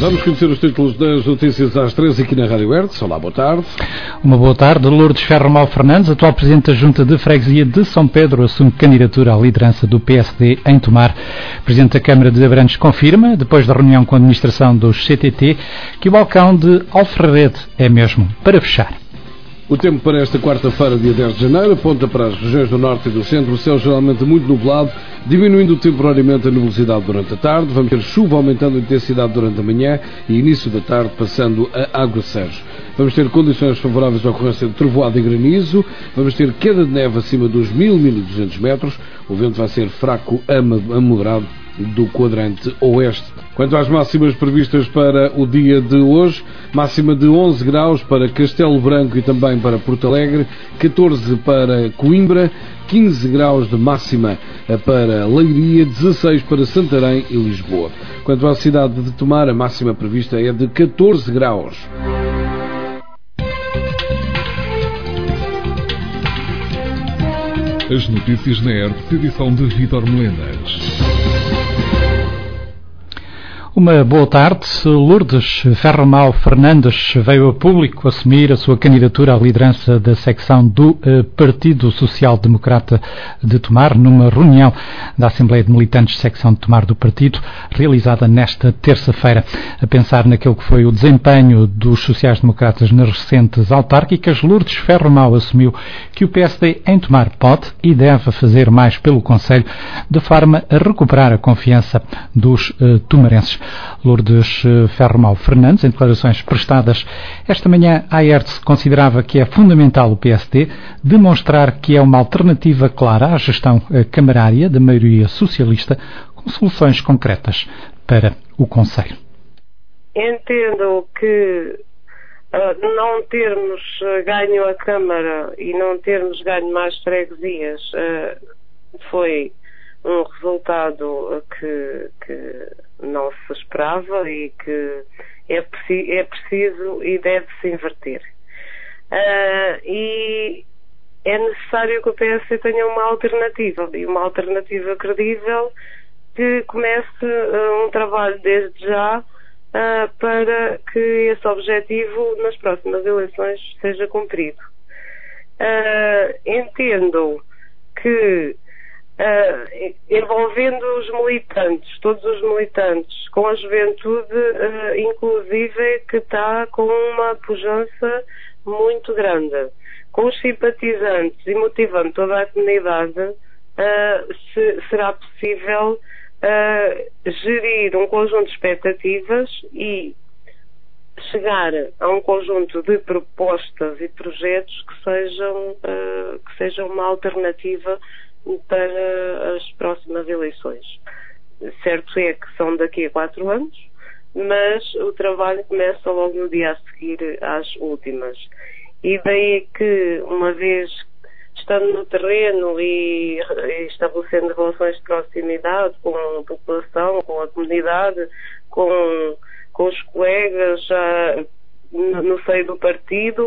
Vamos conhecer os títulos das notícias às 13 aqui na Rádio Hertz. Olá, boa tarde. Uma boa tarde. Lourdes Ferro-Mal Fernandes, atual Presidente da Junta de Freguesia de São Pedro, assume candidatura à liderança do PSD em Tomar. Presidente da Câmara de Abrantes confirma, depois da reunião com a administração dos CTT, que o balcão de Alferrarede é mesmo para fechar. O tempo para esta quarta-feira, dia 10 de janeiro, aponta para as regiões do norte e do centro, o céu geralmente muito nublado, diminuindo temporariamente a nubosidade durante a tarde. Vamos ter chuva aumentando a intensidade durante a manhã e início da tarde passando a aguaceiros. Vamos ter condições favoráveis à ocorrência de trovoada e granizo. Vamos ter queda de neve acima dos 1.200 metros. O vento vai ser fraco a moderado do quadrante oeste. Quanto às máximas previstas para o dia de hoje, máxima de 11 graus para Castelo Branco e também para Porto Alegre, 14 para Coimbra, 15 graus de máxima para Leiria, 16 para Santarém e Lisboa. Quanto à cidade de Tomar, a máxima prevista é de 14 graus. As notícias na Hertz, edição de Vítor Melenas. Uma boa tarde. Lourdes Ferro-Mal Fernandes veio a público assumir a sua candidatura à liderança da secção do Partido Social Democrata de Tomar, numa reunião da Assembleia de Militantes de secção de Tomar do partido, realizada nesta terça-feira. A pensar naquilo que foi o desempenho dos sociais-democratas nas recentes autárquicas, Lourdes Ferro-Mal assumiu que o PSD em Tomar pode e deve fazer mais pelo Conselho, de forma a recuperar a confiança dos tomarenses. Lourdes Ferro-Mal Fernandes, em declarações prestadas esta manhã à Hertz, considerava que é fundamental o PSD demonstrar que é uma alternativa clara à gestão camarária da maioria socialista, com soluções concretas para o Conselho. Entendo que não termos ganho a Câmara e não termos ganho mais freguesias foi um resultado que não se esperava e que é preciso e deve-se inverter. E é necessário que o PS tenha uma alternativa, e uma alternativa credível, que comece um trabalho desde já para que esse objetivo nas próximas eleições seja cumprido. Entendo que envolvendo os militantes, todos os militantes, com a juventude inclusive, que está com uma pujança muito grande, com os simpatizantes e motivando toda a comunidade, será possível gerir um conjunto de expectativas e chegar a um conjunto de propostas e projetos que sejam uma alternativa para as próximas eleições. Certo é que são daqui a 4 anos, mas o trabalho começa logo no dia a seguir às últimas. E daí que, uma vez estando no terreno e estabelecendo relações de proximidade com a população, com a comunidade, com os colegas no seio do partido,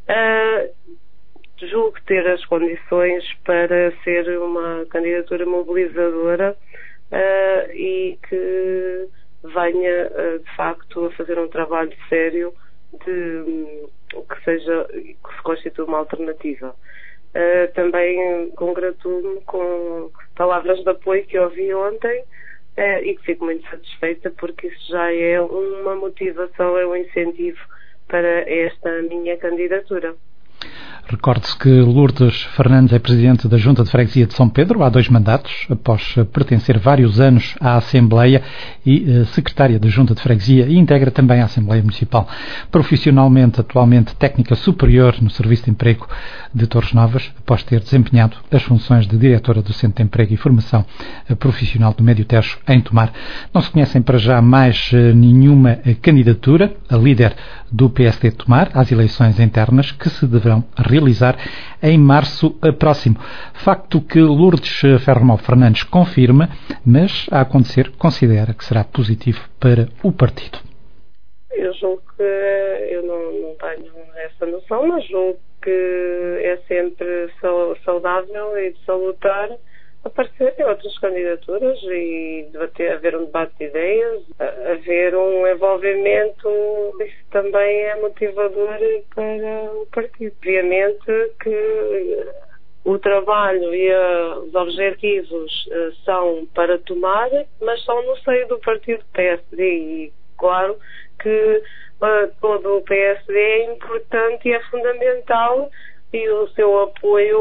julgo ter as condições para ser uma candidatura mobilizadora e que venha de facto a fazer um trabalho sério que se constitua uma alternativa. Também congratulo-me com palavras de apoio que ouvi ontem e que fico muito satisfeita, porque isso já é uma motivação, é um incentivo para esta minha candidatura. Recorde-se que Lourdes Fernandes é Presidente da Junta de Freguesia de São Pedro há 2 mandatos, após pertencer vários anos à Assembleia, e Secretária da Junta de Freguesia, e integra também a Assembleia Municipal. Profissionalmente, atualmente técnica superior no Serviço de Emprego de Torres Novas, após ter desempenhado as funções de Diretora do Centro de Emprego e Formação Profissional do Médio Tejo em Tomar. Não se conhecem para já mais nenhuma candidatura a líder do PSD de Tomar às eleições internas, que se deverão realizar em março próximo. Facto que Lourdes Ferro-Mal Fernandes confirma, mas a acontecer considera que será positivo para o partido. Eu julgo que eu não tenho essa noção, mas julgo que é sempre saudável e de salutar aparecerem outras candidaturas e haver um debate de ideias, haver um envolvimento. Isso também é motivador para o partido. Obviamente que o trabalho e os objetivos são para tomar, mas são no seio do partido PSD e claro que todo o PSD é importante e é fundamental e o seu apoio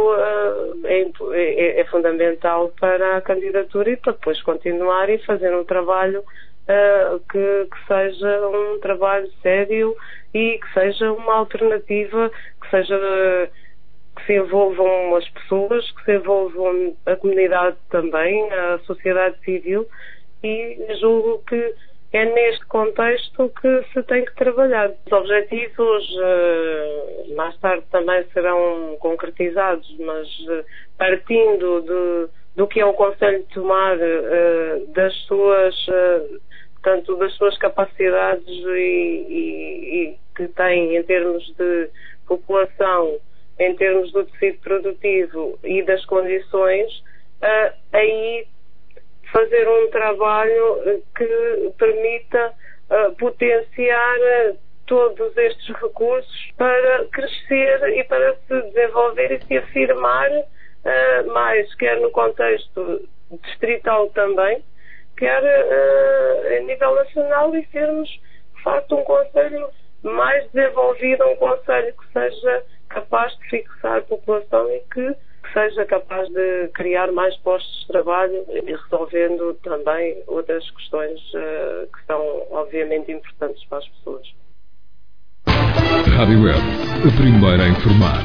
é fundamental para a candidatura e para depois continuar e fazer um trabalho que seja um trabalho sério e que seja uma alternativa, que se envolvam as pessoas, que se envolvam a comunidade também, a sociedade civil, e julgo que é neste contexto que se tem que trabalhar. Os objetivos mais tarde também serão concretizados, mas partindo do que é o Conselho de Tomar, tanto das suas capacidades e que tem em termos de população, em termos do tecido produtivo e das condições, aí fazer um trabalho que permita potenciar todos estes recursos para crescer e para se desenvolver e se afirmar mais, quer no contexto distrital também, quer a nível nacional, e sermos, de facto, um concelho mais desenvolvido, um concelho que seja capaz de fixar a população e que seja capaz de criar mais postos de trabalho e resolvendo também outras questões que são obviamente importantes para as pessoas. Rádio Web, a primeira a informar.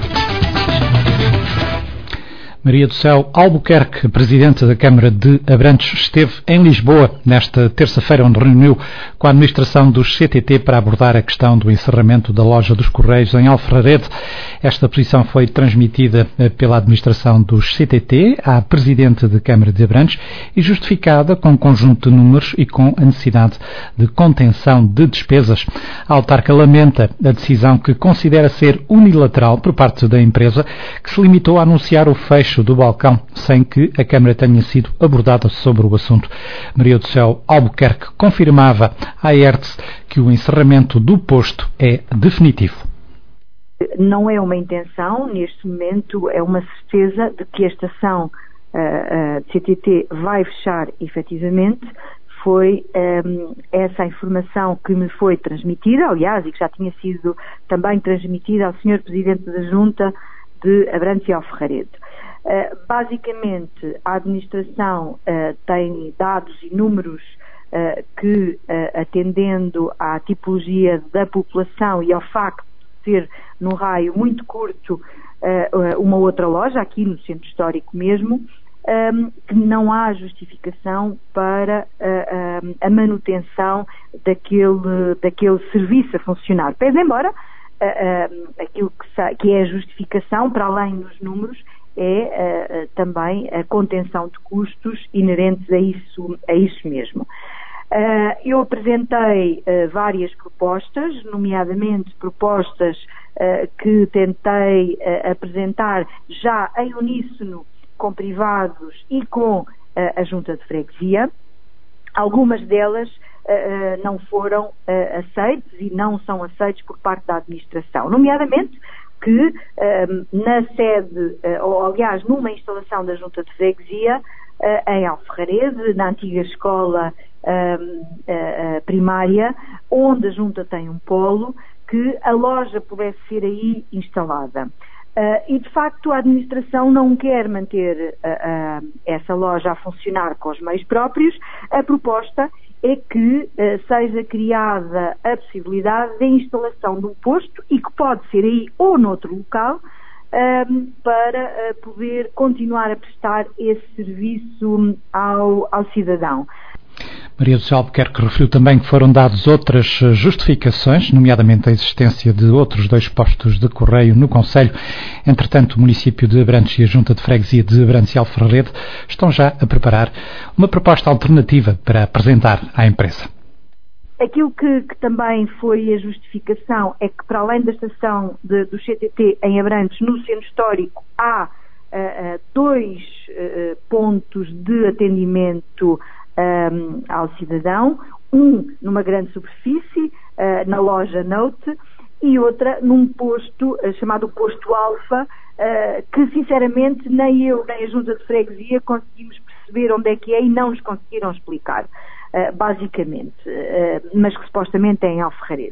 Maria do Céu Albuquerque, Presidente da Câmara de Abrantes, esteve em Lisboa nesta terça-feira, onde reuniu com a administração dos CTT para abordar a questão do encerramento da loja dos Correios em Alfarrarede. Esta posição foi transmitida pela administração dos CTT à Presidente da Câmara de Abrantes e justificada com um conjunto de números e com a necessidade de contenção de despesas. A autarca lamenta a decisão que considera ser unilateral por parte da empresa, que se limitou a anunciar o fecho do balcão sem que a Câmara tenha sido abordada sobre o assunto. Maria do Céu Albuquerque confirmava à ERTS que o encerramento do posto é definitivo. Não é uma intenção, neste momento é uma certeza de que a estação de CTT vai fechar efetivamente. Foi essa a informação que me foi transmitida, aliás, e que já tinha sido também transmitida ao Sr. Presidente da Junta de Abrantes e Alfarrarede. Basicamente, a administração tem dados e números que, atendendo à tipologia da população e ao facto de ser num raio muito curto uma outra loja, aqui no centro histórico mesmo, que não há justificação para a manutenção daquele serviço a funcionar. Pese embora aquilo que é a justificação, para além dos números, é também a contenção de custos inerentes a isso mesmo. Eu apresentei várias propostas, nomeadamente propostas que tentei apresentar já em uníssono com privados e com a Junta de Freguesia. Algumas delas não foram aceites e não são aceites por parte da administração, nomeadamente que na sede, ou aliás numa instalação da Junta de Freguesia em Alfarrarede, na antiga escola primária, onde a Junta tem um polo, que a loja pudesse ser aí instalada. E de facto a administração não quer manter essa loja a funcionar com os meios próprios. A proposta é que seja criada a possibilidade da instalação de um posto, e que pode ser aí ou noutro local, para poder continuar a prestar esse serviço ao cidadão. Maria do Céu Albuquerque referiu também que foram dadas outras justificações, nomeadamente a existência de outros 2 postos de correio no concelho. Entretanto, o município de Abrantes e a Junta de Freguesia de Abrantes e Alfarrarede estão já a preparar uma proposta alternativa para apresentar à empresa. Aquilo que também foi a justificação é que, para além da estação do CTT em Abrantes, no centro histórico, há 2 pontos de atendimento ao cidadão, um numa grande superfície, na loja Note, e outra num posto chamado Posto Alfa, que sinceramente nem eu nem a Junta de Freguesia conseguimos perceber onde é que é e não nos conseguiram explicar, basicamente, mas que supostamente é em Alferrarede.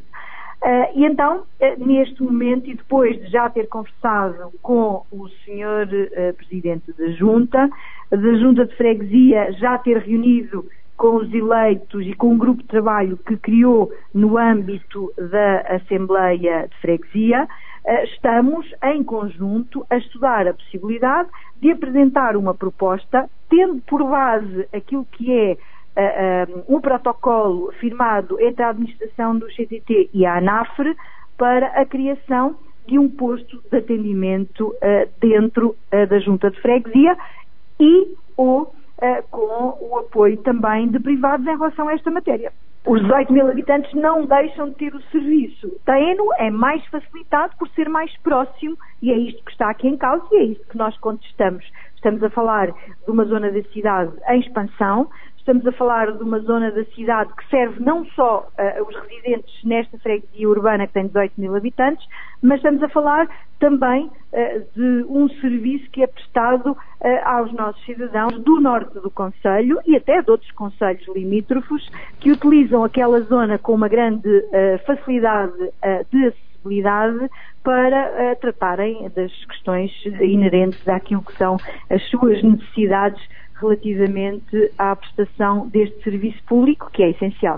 E então, neste momento, e depois de já ter conversado com o Sr. Presidente da Junta de Freguesia, já ter reunido com os eleitos e com um grupo de trabalho que criou no âmbito da Assembleia de Freguesia, estamos em conjunto a estudar a possibilidade de apresentar uma proposta, tendo por base aquilo que é um protocolo firmado entre a administração do CTT e a ANAFRE para a criação de um posto de atendimento dentro da Junta de Freguesia com o apoio também de privados em relação a esta matéria. Os 18 mil habitantes não deixam de ter o serviço. Têm-no, é mais facilitado por ser mais próximo, e é isto que está aqui em causa e é isto que nós contestamos. Estamos a falar de uma zona da cidade em expansão, estamos a falar de uma zona da cidade que serve não só os residentes nesta freguesia urbana que tem 18 mil habitantes, mas estamos a falar também de um serviço que é prestado aos nossos cidadãos do norte do concelho e até de outros concelhos limítrofes que utilizam aquela zona com uma grande facilidade de acessibilidade para tratarem das questões inerentes àquilo que são as suas necessidades relativamente à prestação deste serviço público, que é essencial.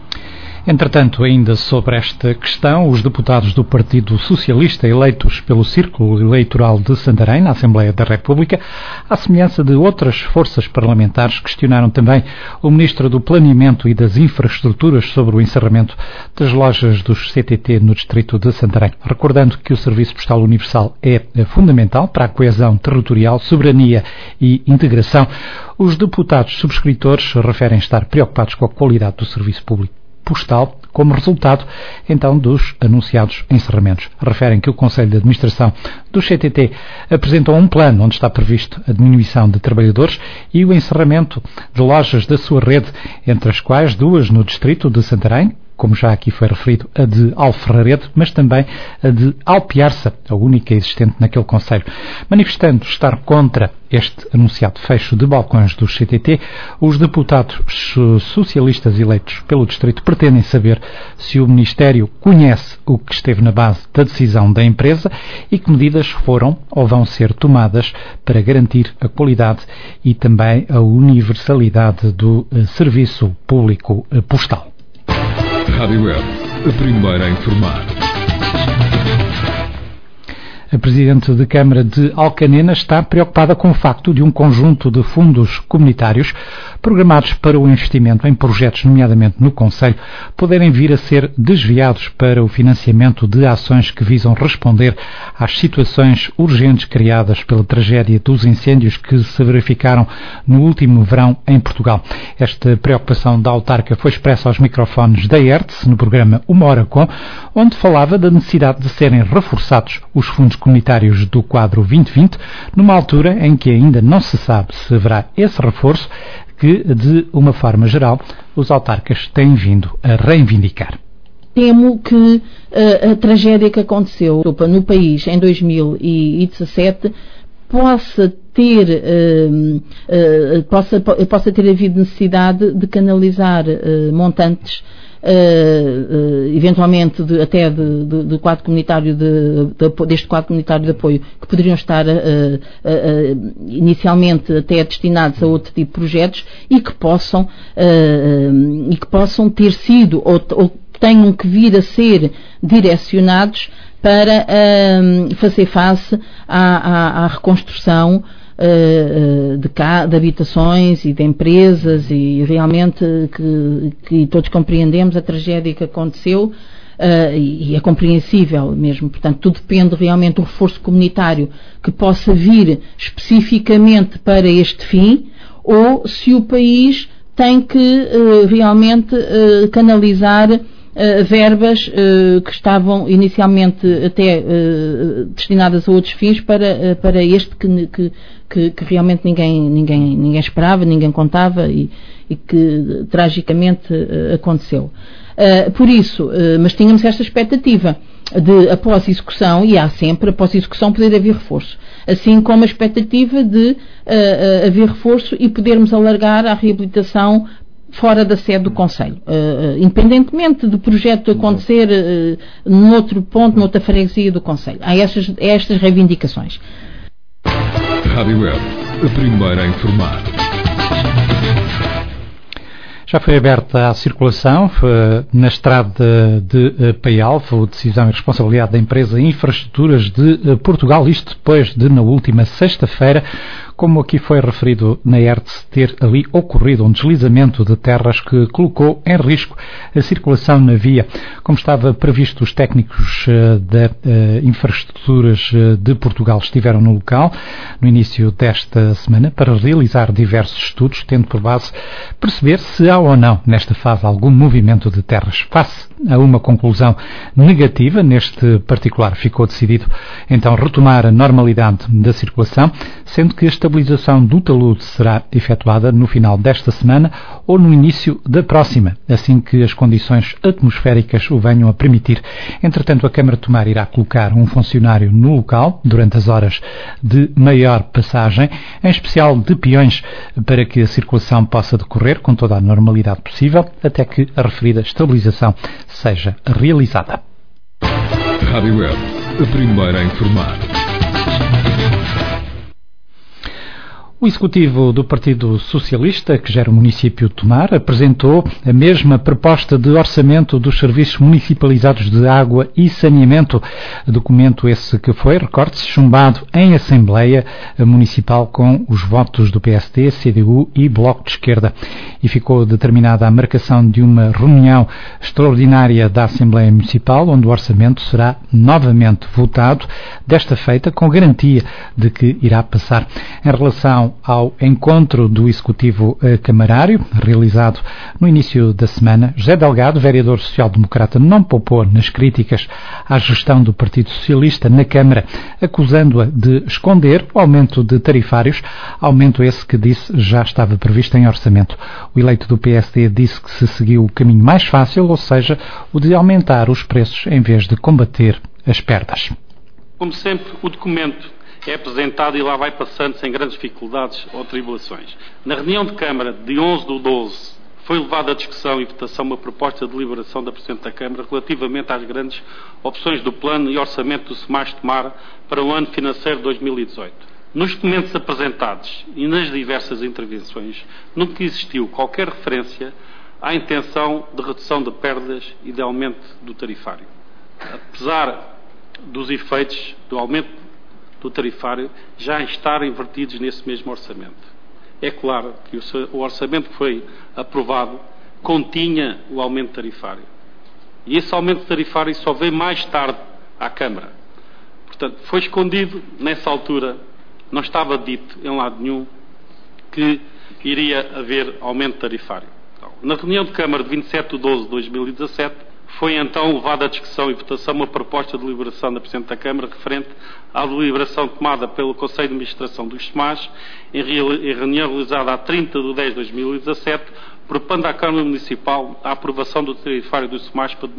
Entretanto, ainda sobre esta questão, os deputados do Partido Socialista eleitos pelo Círculo Eleitoral de Santarém, na Assembleia da República, à semelhança de outras forças parlamentares, questionaram também o Ministro do Planeamento e das Infraestruturas sobre o encerramento das lojas dos CTT no distrito de Santarém, recordando que o Serviço Postal Universal é fundamental para a coesão territorial, soberania e integração. Os deputados subscritores referem estar preocupados com a qualidade do serviço público postal como resultado, então, dos anunciados encerramentos. Referem que o Conselho de Administração do CTT apresentou um plano onde está previsto a diminuição de trabalhadores e o encerramento de lojas da sua rede, entre as quais 2 no distrito de Santarém, como já aqui foi referido, a de Alferrarede, mas também a de Alpiarça, a única existente naquele concelho. Manifestando estar contra este anunciado fecho de balcões do CTT, os deputados socialistas eleitos pelo distrito pretendem saber se o Ministério conhece o que esteve na base da decisão da empresa e que medidas foram ou vão ser tomadas para garantir a qualidade e também a universalidade do serviço público postal. Rádio Web, a primeira a informar. A Presidente de Câmara de Alcanena está preocupada com o facto de um conjunto de fundos comunitários programados para o investimento em projetos, nomeadamente no concelho, poderem vir a ser desviados para o financiamento de ações que visam responder às situações urgentes criadas pela tragédia dos incêndios que se verificaram no último verão em Portugal. Esta preocupação da autarca foi expressa aos microfones da ERTS no programa Uma Hora Com, onde falava da necessidade de serem reforçados os fundos comunitários do quadro 2020, numa altura em que ainda não se sabe se haverá esse reforço que, de uma forma geral, os autarcas têm vindo a reivindicar. Temo que a tragédia que aconteceu no país em 2017 possa ter havido necessidade de canalizar montantes eventualmente do quadro comunitário deste quadro comunitário de apoio, que poderiam estar inicialmente até destinados a outro tipo de projetos e que possam ter sido ou tenham que vir a ser direcionados para fazer face à reconstrução de habitações e de empresas, e realmente que todos compreendemos a tragédia que aconteceu, e é compreensível mesmo. Portanto, tudo depende realmente do reforço comunitário que possa vir especificamente para este fim, ou se o país tem que realmente canalizar verbas que estavam inicialmente até destinadas a outros fins para este que realmente ninguém esperava, ninguém contava e que tragicamente aconteceu. Por isso, mas tínhamos esta expectativa de, após execução, e há sempre, após execução, poder haver reforço. Assim como a expectativa de haver reforço e podermos alargar a reabilitação fora da sede do Conselho. Independentemente do projeto acontecer noutro ponto, noutra freguesia do Conselho. Há estas reivindicações. Rádio Web, a primeira a informar. Já foi aberta a circulação na estrada de Paialvo, decisão e responsabilidade da empresa Infraestruturas de Portugal, isto depois de, na última sexta-feira, como aqui foi referido na ERTE, ter ali ocorrido um deslizamento de terras que colocou em risco a circulação na via. Como estava previsto, os técnicos da Infraestruturas de Portugal estiveram no local no início desta semana para realizar diversos estudos, tendo por base perceber se há ou não, nesta fase, algum movimento de terras. Face a uma conclusão negativa, neste particular ficou decidido então retomar a normalidade da circulação, sendo que a estabilização do talude será efetuada no final desta semana ou no início da próxima, assim que as condições atmosféricas o venham a permitir. Entretanto, a Câmara de Tomar irá colocar um funcionário no local durante as horas de maior passagem, em especial de peões, para que a circulação possa decorrer com toda a normalidade possível, até que a referida estabilização seja realizada. Rádio Web, a primeira a informar. O Executivo do Partido Socialista, que gera o município de Tomar, apresentou a mesma proposta de orçamento dos serviços municipalizados de água e saneamento. Documento esse que foi, recorde-se, chumbado em Assembleia Municipal com os votos do PSD, CDU e Bloco de Esquerda. E ficou determinada a marcação de uma reunião extraordinária da Assembleia Municipal, onde o orçamento será novamente votado, desta feita com garantia de que irá passar. Em relação ao encontro do Executivo Camarário, realizado no início da semana, José Delgado, vereador social-democrata, não poupou nas críticas à gestão do Partido Socialista na Câmara, acusando-a de esconder o aumento de tarifários, aumento esse que disse já estava previsto em orçamento. O eleito do PSD disse que se seguiu o caminho mais fácil, ou seja, o de aumentar os preços em vez de combater as perdas. Como sempre, o documento é apresentado e lá vai passando sem grandes dificuldades ou tribulações. Na reunião de Câmara de 11/12 foi levada à discussão e votação uma proposta de deliberação da Presidente da Câmara relativamente às grandes opções do plano e orçamento do SEMAS Tomar para o ano financeiro 2018. Nos documentos apresentados e nas diversas intervenções, nunca existiu qualquer referência à intenção de redução de perdas e de aumento do tarifário. Apesar dos efeitos do aumento do tarifário já estarem invertidos nesse mesmo orçamento. É claro que o orçamento que foi aprovado continha o aumento tarifário. E esse aumento tarifário só veio mais tarde à Câmara. Portanto, foi escondido nessa altura, não estava dito em lado nenhum que iria haver aumento tarifário. Então, na reunião de Câmara de 27/12/2017, foi então levada à discussão e votação uma proposta de deliberação da Presidente da Câmara referente à deliberação tomada pelo Conselho de Administração dos SEMAS em reunião realizada a 30/10/2017, propondo à Câmara Municipal a aprovação do tarifário dos SEMAS para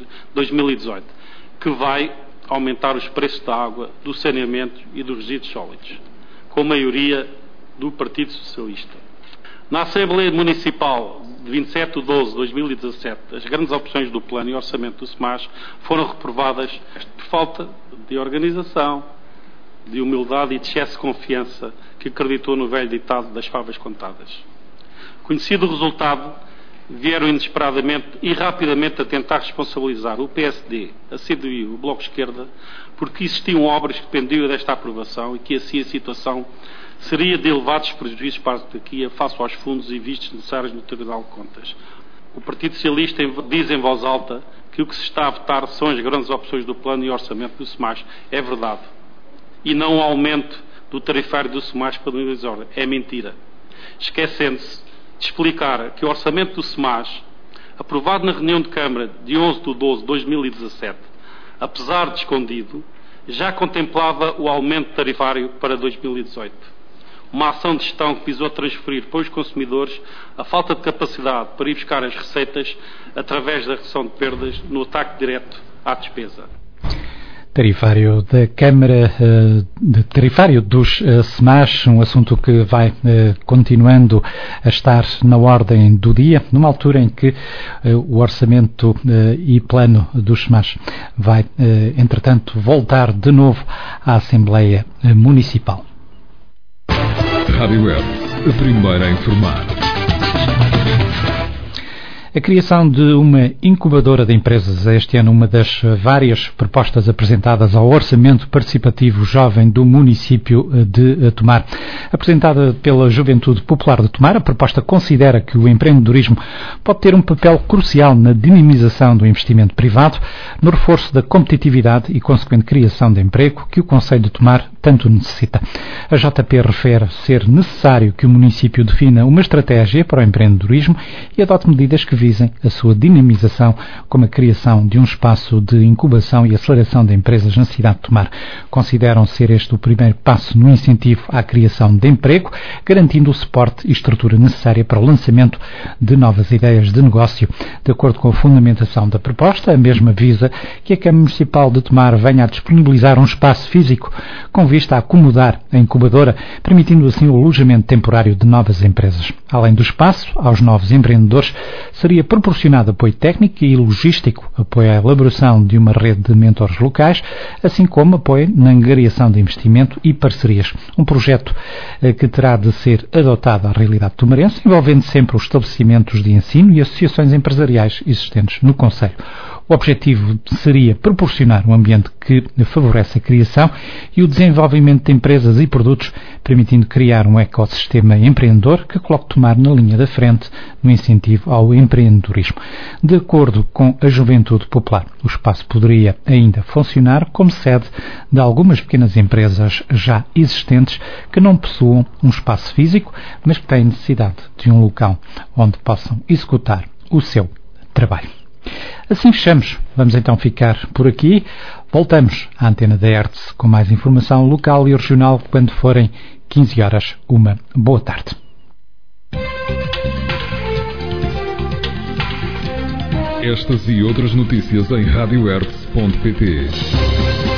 2018, que vai aumentar os preços da água, do saneamento e dos resíduos sólidos, com a maioria do Partido Socialista. Na Assembleia Municipal de 27/12/2017, as grandes opções do plano e orçamento do SEMAS foram reprovadas por falta de organização, de humildade e de excesso de confiança que acreditou no velho ditado das favas contadas. Conhecido o resultado, vieram inesperadamente e rapidamente a tentar responsabilizar o PSD, a CDU e o Bloco de Esquerda porque existiam obras que dependiam desta aprovação e que assim a situação seria de elevados prejuízos para a autarquia face aos fundos e vistos necessários no Tribunal de Contas. O Partido Socialista diz em voz alta que o que se está a votar são as grandes opções do plano e orçamento do SEMAS. É verdade. E não o aumento do tarifário do SEMAS para 2018. É mentira. Esquecendo-se de explicar que o orçamento do SEMAS aprovado na reunião de Câmara de 11 de 12 de 2017, apesar de escondido, já contemplava o aumento tarifário para 2018. Uma ação de gestão que visou transferir para os consumidores a falta de capacidade para ir buscar as receitas através da redução de perdas no ataque direto à despesa. Tarifário da Câmara, tarifário dos SMAS, um assunto que vai continuando a estar na ordem do dia, numa altura em que o orçamento e plano dos SMAS vai, entretanto, voltar de novo à Assembleia Municipal. Rádio Web, a primeira a informar. A criação de uma incubadora de empresas é este ano uma das várias propostas apresentadas ao Orçamento Participativo Jovem do município de Tomar. Apresentada pela Juventude Popular de Tomar, a proposta considera que o empreendedorismo pode ter um papel crucial na dinamização do investimento privado, no reforço da competitividade e consequente criação de emprego que o Concelho de Tomar tanto necessita. A JP refere ser necessário que o município defina uma estratégia para o empreendedorismo e adote medidas que visem a sua dinamização, como a criação de um espaço de incubação e aceleração de empresas na cidade de Tomar. Consideram ser este o primeiro passo no incentivo à criação de emprego, garantindo o suporte e estrutura necessária para o lançamento de novas ideias de negócio. De acordo com a fundamentação da proposta, a mesma visa que a Câmara Municipal de Tomar venha a disponibilizar um espaço físico com vista a acomodar a incubadora, permitindo assim o alojamento temporário de novas empresas. Além do espaço, aos novos empreendedores seria proporcionado apoio técnico e logístico, apoio à elaboração de uma rede de mentores locais, assim como apoio na angariação de investimento e parcerias. Um projeto que terá de ser adotado à realidade tomarense, envolvendo sempre os estabelecimentos de ensino e associações empresariais existentes no concelho. O objetivo seria proporcionar um ambiente que favorece a criação e o desenvolvimento de empresas e produtos, permitindo criar um ecossistema empreendedor que coloque Tomar na linha da frente no incentivo ao empreendedorismo. De acordo com a Juventude Popular, o espaço poderia ainda funcionar como sede de algumas pequenas empresas já existentes que não possuam um espaço físico, mas que têm necessidade de um local onde possam executar o seu trabalho. Assim fechamos. Vamos então ficar por aqui. Voltamos à antena da Hertz com mais informação local e regional quando forem 15 horas. Uma boa tarde. Estas e outras notícias em radiohertz.pt.